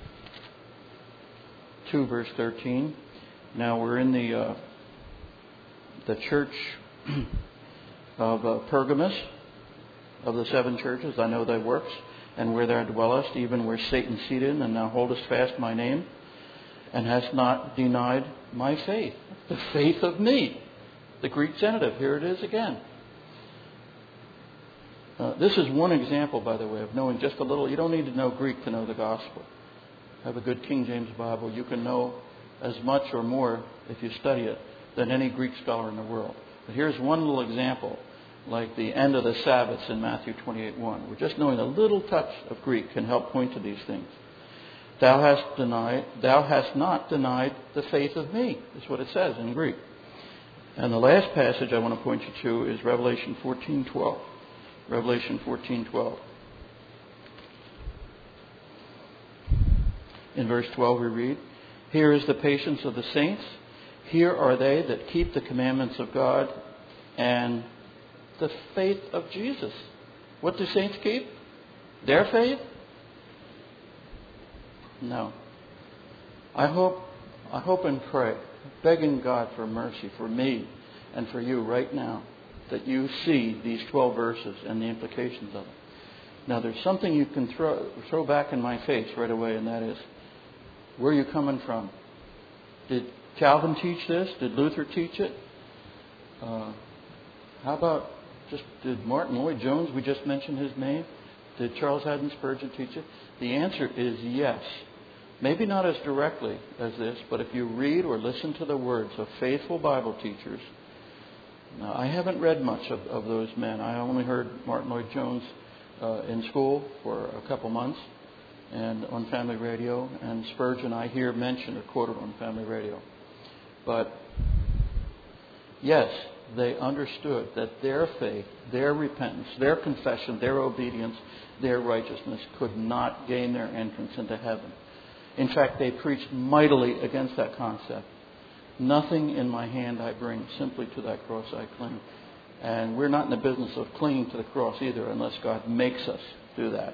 two, verse thirteen. Now we're in the uh, the church of uh, Pergamos, of the seven churches. I know thy works, and where thou dwellest, even where Satan seated, and thou holdest fast my name, and hast not denied my faith. The faith of me. The Greek genitive. Here it is again. Uh, this is one example, by the way, of knowing just a little. You don't need to know Greek to know the gospel. Have a good King James Bible. You can know as much or more, if you study it, than any Greek scholar in the world. But here's one little example, like the end of the Sabbaths in Matthew twenty-eight one. We're just knowing a little touch of Greek can help point to these things. Thou hast denied, thou hast not denied the faith of me, is what it says in Greek. And the last passage I want to point you to is Revelation fourteen twelve. Revelation fourteen twelve. In verse twelve we read, here is the patience of the saints. Here are they that keep the commandments of God and the faith of Jesus. What do saints keep? Their faith? No. I hope, I hope and pray, begging God for mercy for me and for you right now, that you see these twelve verses and the implications of them. Now, there's something you can throw throw back in my face right away, and that is, where are you coming from? Did Calvin teach this? Did Luther teach it? Uh, how about just did Martin Lloyd-Jones, we just mentioned his name, did Charles Haddon Spurgeon teach it? The answer is yes. Maybe not as directly as this, but if you read or listen to the words of faithful Bible teachers. Now, I haven't read much of, of those men. I only heard Martin Lloyd-Jones uh, in school for a couple months and on family radio. And Spurgeon I hear mentioned or quoted on family radio. But, yes, they understood that their faith, their repentance, their confession, their obedience, their righteousness could not gain their entrance into heaven. In fact, they preached mightily against that concept. Nothing in my hand I bring, simply to that cross I cling. And we're not in the business of clinging to the cross either, unless God makes us do that.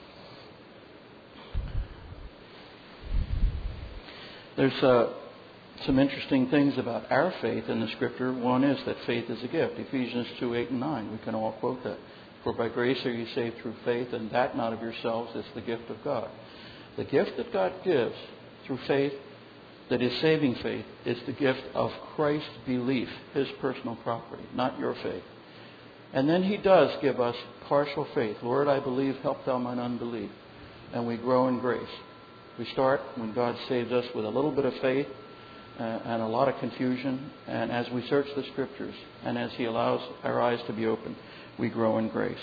There's uh, some interesting things about our faith in the Scripture. One is that faith is a gift. Ephesians two, eight and nine. We can all quote that. For by grace are you saved through faith, and that not of yourselves, it's the gift of God. The gift that God gives through faith, that is saving faith, is the gift of Christ's belief, His personal property, not your faith. And then He does give us partial faith. Lord, I believe, help thou mine unbelief. And we grow in grace. We start when God saves us with a little bit of faith, uh, and a lot of confusion. And as we search the Scriptures and as He allows our eyes to be open, we grow in grace.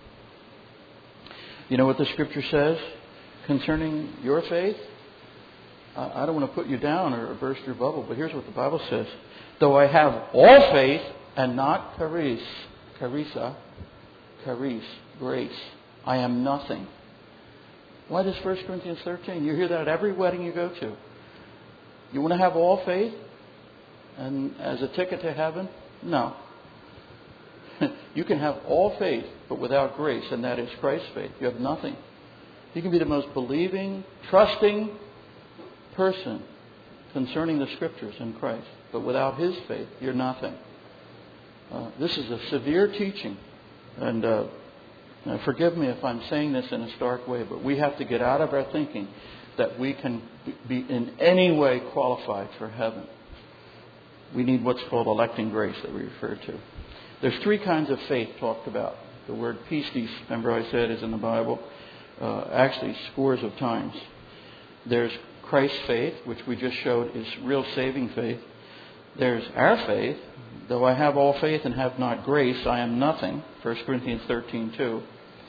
You know what the Scripture says concerning your faith? I don't want to put you down or burst your bubble, but here's what the Bible says. Though I have all faith and not charis, charisa, charis, grace, I am nothing. Why does First Corinthians thirteen? You hear that at every wedding you go to. You want to have all faith and as a ticket to heaven? No. You can have all faith, but without grace, and that is Christ's faith. You have nothing. You can be the most believing, trusting person concerning the Scriptures in Christ, but without His faith, you're nothing. Uh, this is a severe teaching, and uh, now forgive me if I'm saying this in a stark way, but we have to get out of our thinking that we can be in any way qualified for heaven. We need what's called electing grace that we refer to. There's three kinds of faith talked about. The word pistis, remember I said, is in the Bible uh, actually scores of times. There's Christ's faith, which we just showed is real saving faith. There's our faith. Though I have all faith and have not grace, I am nothing. First Corinthians thirteen two.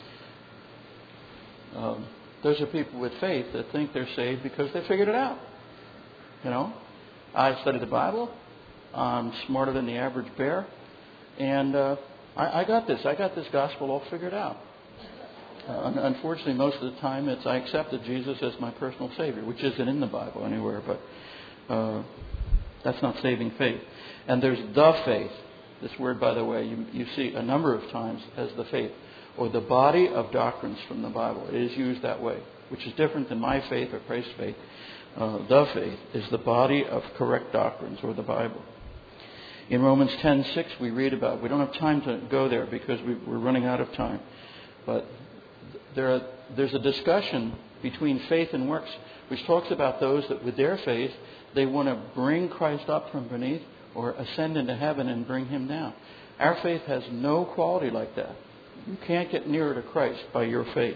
Um, those are people with faith that think they're saved because they figured it out. You know, I studied the Bible. I'm smarter than the average bear. And uh, I, I got this. I got this gospel all figured out. Uh, unfortunately, most of the time, it's I accepted Jesus as my personal Savior, which isn't in the Bible anywhere, but uh, that's not saving faith. And there's the faith. This word, by the way, you, you see a number of times as the faith, or the body of doctrines from the Bible. It is used that way, which is different than my faith or Christ's faith. Uh, the faith is the body of correct doctrines, or the Bible. In Romans ten six, we read about, we don't have time to go there because we, we're running out of time, but there are, there's a discussion between faith and works, which talks about those that with their faith, they want to bring Christ up from beneath or ascend into heaven and bring Him down. Our faith has no quality like that. You can't get nearer to Christ by your faith.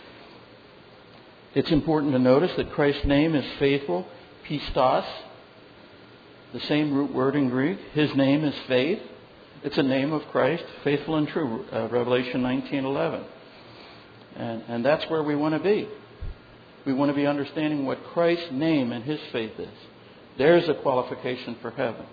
It's important to notice that Christ's name is faithful, pistos, the same root word in Greek. His name is faith. It's a name of Christ, faithful and true, uh, Revelation nineteen eleven. And, and that's where we want to be. We want to be understanding what Christ's name and His faith is. There's a qualification for heaven.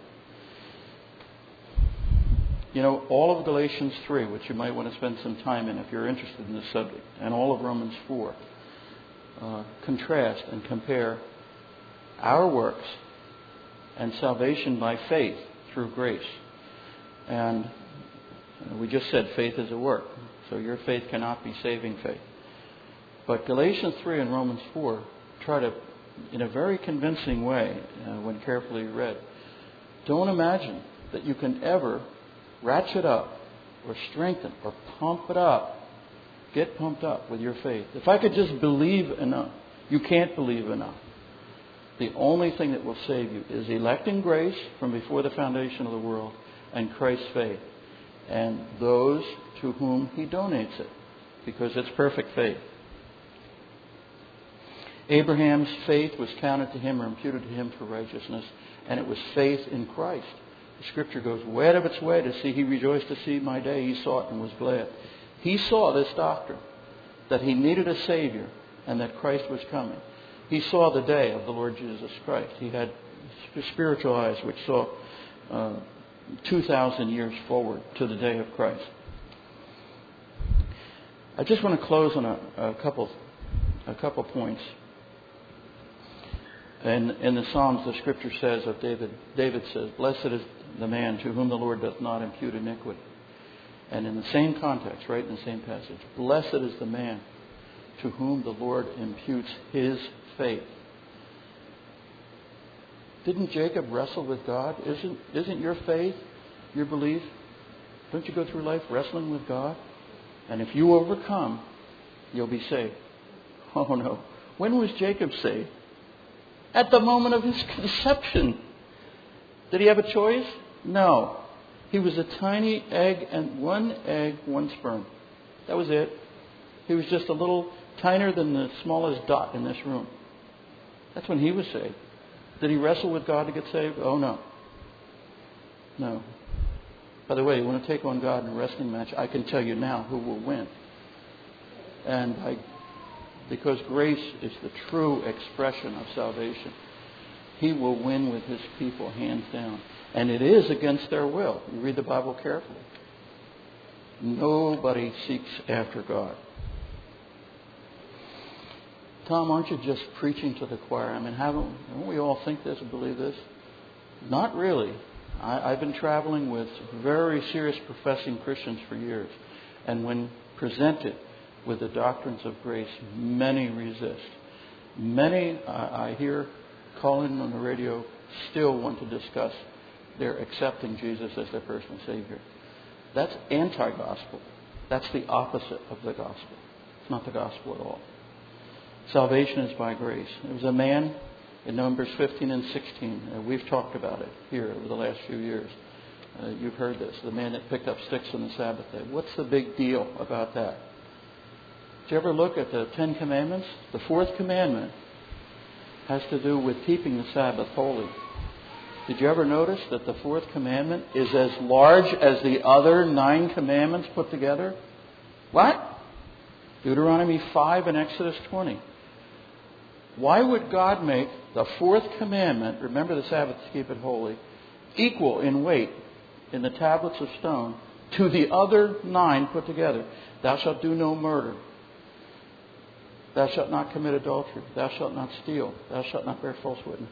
You know, all of Galatians three, which you might want to spend some time in if you're interested in this subject, and all of Romans four, uh, contrast and compare our works and salvation by faith through grace. And we just said faith is a work. So your faith cannot be saving faith. But Galatians three and Romans four try to, in a very convincing way, uh, when carefully read, don't imagine that you can ever ratchet up or strengthen or pump it up, get pumped up with your faith. If I could just believe enough, you can't believe enough. The only thing that will save you is electing grace from before the foundation of the world and Christ's faith, and those to whom He donates it, because it's perfect faith. Abraham's faith was counted to him or imputed to him for righteousness, and it was faith in Christ. The Scripture goes way out of its way to see he rejoiced to see my day. He saw it and was glad. He saw this doctrine, that he needed a Savior and that Christ was coming. He saw the day of the Lord Jesus Christ. He had spiritual eyes which saw uh, two thousand years forward to the day of Christ. I just want to close on a, a couple a couple points. And in the Psalms, the Scripture says of David, David says, "Blessed is the man to whom the Lord doth not impute iniquity." And in the same context, right in the same passage, "Blessed is the man to whom the Lord imputes his faith." Didn't Jacob wrestle with God? Isn't, isn't your faith, your belief, don't you go through life wrestling with God? And if you overcome, you'll be saved. Oh no. When was Jacob saved? At the moment of his conception. Did he have a choice? No. He was a tiny egg, and one egg, one sperm. That was it. He was just a little tinier than the smallest dot in this room. That's when he was saved. Did he wrestle with God to get saved? Oh, no. No. By the way, you want to take on God in a wrestling match, I can tell you now who will win. And I, because grace is the true expression of salvation, he will win with his people hands down. And it is against their will. You read the Bible carefully. Nobody seeks after God. Tom, aren't you just preaching to the choir? I mean, haven't, don't we all think this and believe this? Not really. I, I've been traveling with very serious professing Christians for years. And when presented with the doctrines of grace, many resist. Many, I, I hear calling on the radio, still want to discuss their accepting Jesus as their personal Savior. That's anti-gospel. That's the opposite of the gospel. It's not the gospel at all. Salvation is by grace. There was a man in Numbers fifteen and sixteen. Uh, we've talked about it here over the last few years. Uh, you've heard this. The man that picked up sticks on the Sabbath day. What's the big deal about that? Did you ever look at the Ten Commandments? The fourth commandment has to do with keeping the Sabbath holy. Did you ever notice that the fourth commandment is as large as the other nine commandments put together? What? Deuteronomy five and Exodus twenty. Why would God make the fourth commandment, remember the Sabbath to keep it holy, equal in weight in the tablets of stone to the other nine put together? Thou shalt do no murder. Thou shalt not commit adultery. Thou shalt not steal. Thou shalt not bear false witness.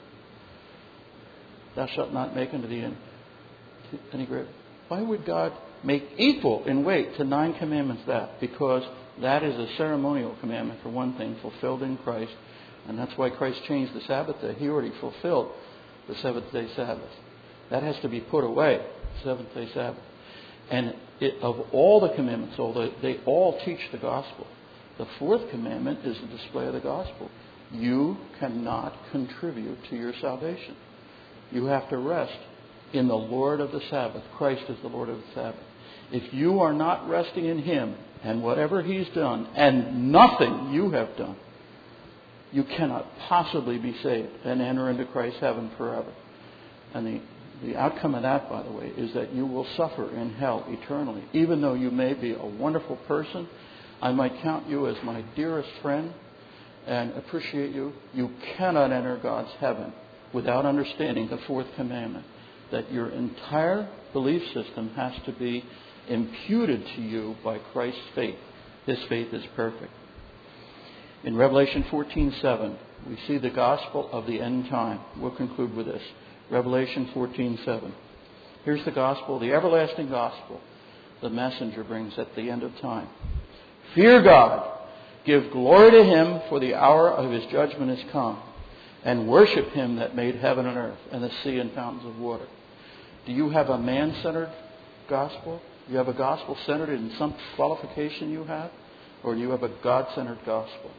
Thou shalt not make unto thee any great. Why would God make equal in weight to nine commandments that? Because that is a ceremonial commandment, for one thing, fulfilled in Christ. And that's why Christ changed the Sabbath day. He already fulfilled the seventh day Sabbath. That has to be put away, seventh day Sabbath. And it, of all the commandments, although they all teach the gospel, the fourth commandment is the display of the gospel. You cannot contribute to your salvation. You have to rest in the Lord of the Sabbath. Christ is the Lord of the Sabbath. If you are not resting in Him and whatever He's done and nothing you have done, you cannot possibly be saved and enter into Christ's heaven forever. And the, the outcome of that, by the way, is that you will suffer in hell eternally. Even though you may be a wonderful person, I might count you as my dearest friend and appreciate you, you cannot enter God's heaven without understanding the fourth commandment, that your entire belief system has to be imputed to you by Christ's faith. His faith is perfect. In Revelation fourteen seven, we see the gospel of the end time. We'll conclude with this. Revelation fourteen seven. Here's the gospel, the everlasting gospel the messenger brings at the end of time. Fear God. Give glory to Him, for the hour of His judgment is come. And worship Him that made heaven and earth and the sea and fountains of water. Do you have a man-centered gospel? Do you have a gospel centered in some qualification you have? Or do you have a God-centered gospel?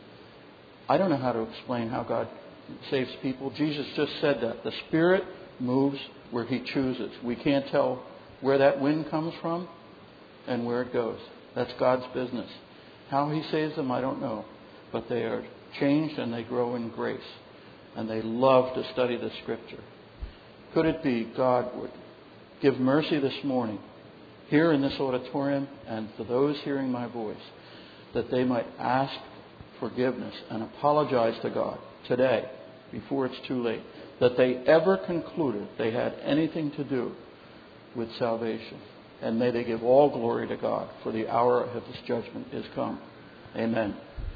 I don't know how to explain how God saves people. Jesus just said that. The Spirit moves where He chooses. We can't tell where that wind comes from and where it goes. That's God's business. How He saves them, I don't know. But they are changed and they grow in grace. And they love to study the Scripture. Could it be God would give mercy this morning here in this auditorium and for those hearing my voice, that they might ask forgiveness and apologize to God today before it's too late, that they ever concluded they had anything to do with salvation. And may they give all glory to God, for the hour of His judgment is come. Amen.